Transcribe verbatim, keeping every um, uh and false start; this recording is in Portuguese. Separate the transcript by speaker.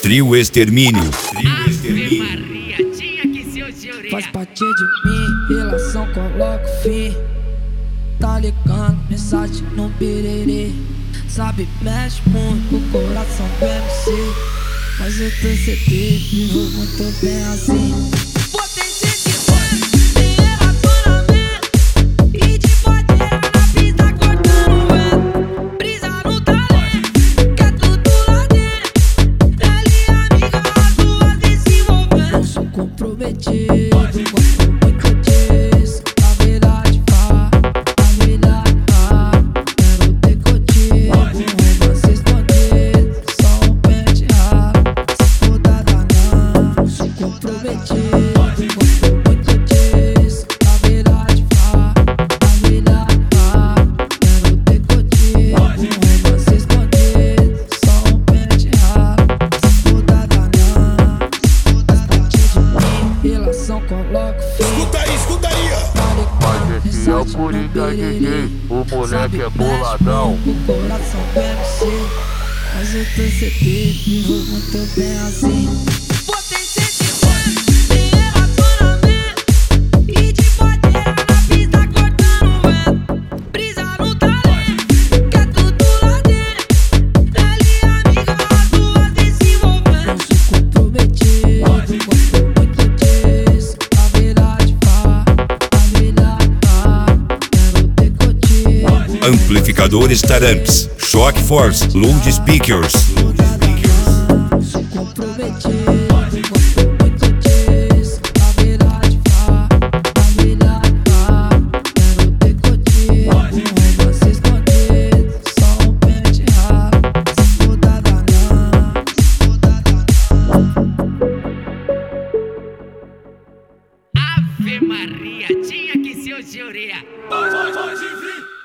Speaker 1: Trio Extermínio. Trio
Speaker 2: Extermínio. Maria, tinha que ser o Júria.
Speaker 3: Faz parte de mim, relação coloca fim. Tá ligando, mensagem no piriri. Sabe, mexe muito com o coração do M C. Mas eu tô C D, vivo muito bem assim. Comprometido, gosto muito disso. A verdade fala, a verdade fala. Quero ter contigo, um romance escondido. Só um pente ralo, se for dada não. Sou comprometido, gosto muito disso. A verdade fala, a verdade fala. Quero ter contigo, um romance escondido. Só um pente ralo, se for dada não. Relação coloca fim.
Speaker 4: Escuta aí, escuta aí,
Speaker 5: Mas esse é o Coringa D J, o moleque é boladão.
Speaker 3: O coração do M C, mas eu tô C D, vivo muito bem assim.
Speaker 1: Amplificadores Taramps, Shock Force, Loud Speakers.
Speaker 3: Sou comprometido, gosto muito disso. A verdade fala, a verdade fala. Quero ter contigo, um romance escondido. Só um pente ralo, se for dada não.
Speaker 2: Ave Maria, tinha que ser o Júria.
Speaker 4: Vai, vai, vai, enfim.